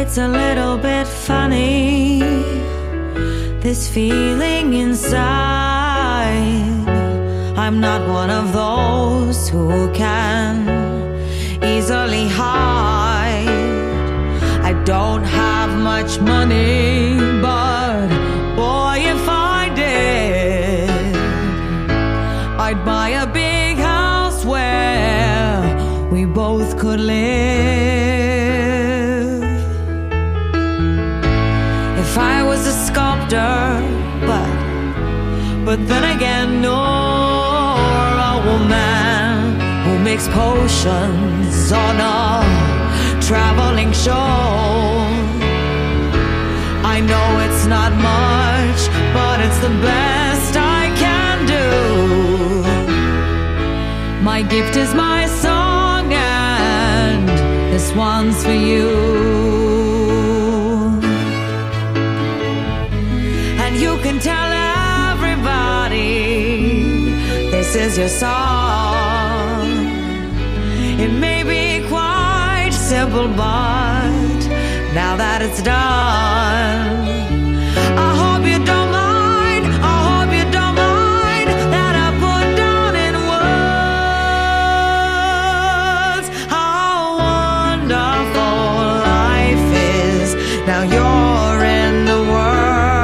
It's a little bit funny, this feeling inside. I'm not one of those who can easily hide. I don't have much money, but boy, if I did, I'd buy a big house where we both could live. If I was a sculptor, but then again, or a woman who makes potions on a traveling show. I know it's not much, but it's the best I can do. My gift is my song, and this one's for you. And you can tell everybody this is your song. It may be quite simple, but now that it's done, I hope you don't mind, I hope you don't mind that I put down in words how wonderful life is. Now you're in the world.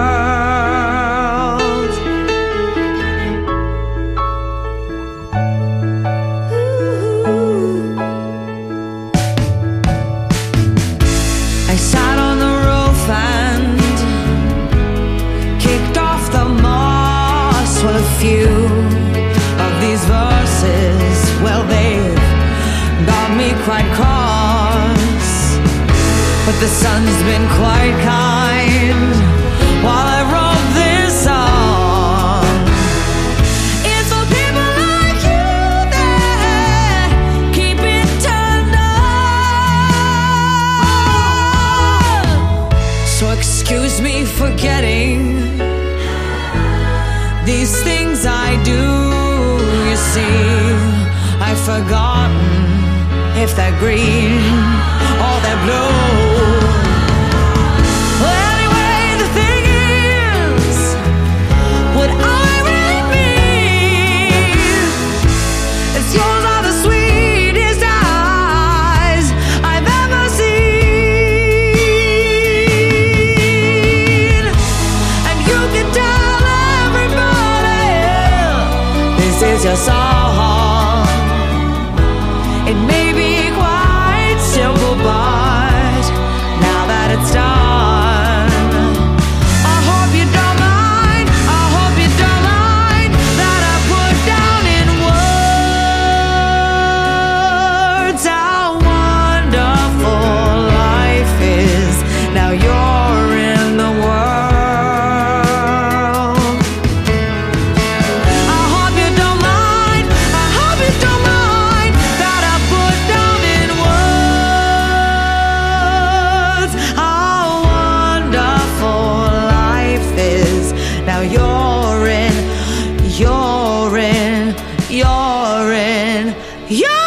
I sat on the roof and kicked off the moss. Well, a few of these verses, well, they've got me quite cross. But the sun's been quite kind while I wrote this song. It's for people like you that keep it turned on. So excuse me for getting these things I do. You see, I've forgotten if they're green or they're blue. Well, anyway, the thing is, what I really mean is yours are the sweetest eyes I've ever seen. And you can tell everybody this is your song. It may be quite simple, but now that it's done, I hope you don't mind, I hope you don't mind that I put down in words how wonderful life is. Now you're in the world. I hope you don't mind, I hope you don't mind that I put down in words how wonderful life is. Now you're in, you're in, you're in, you're